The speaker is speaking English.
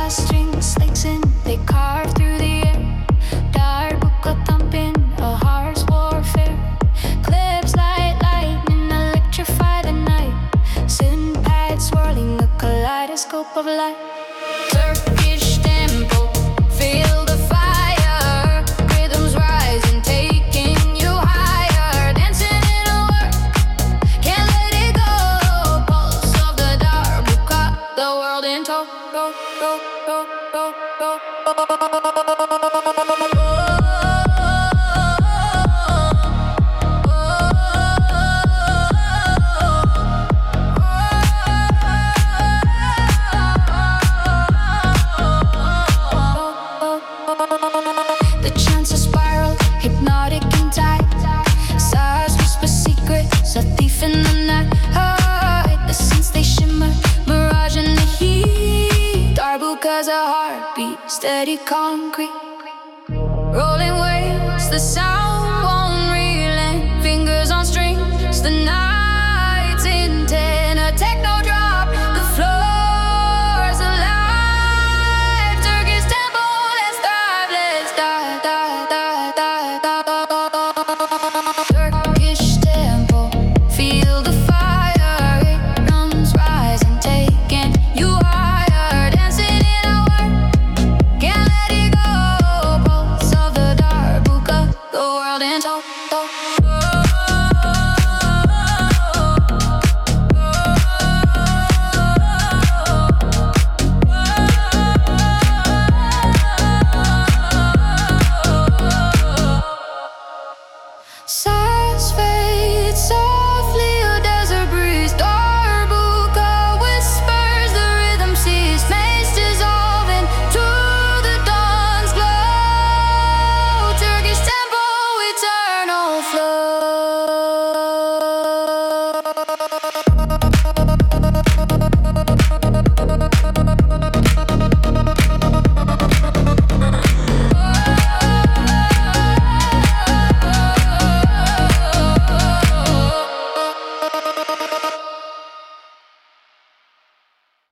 string snakes in, they carve through the air. Darbuka thumping, a heart's warfare. Clips like lightning electrify the night. Sin pads swirling, a kaleidoscope of light. Turkish tempo, feel the fire. Rhythms rising, taking you higher. Dancing in a world, can't let it go. Pulse of the Darbuka, the world in tow. Go, go, go, go, go. The chances spiral, hypnotic and tight. Stars whisper secrets, a thief in the night. Hide the scenes they shimmer, mirage in the heat. Darbuka's a heartbeat, steady concrete. Rolling waves, the sound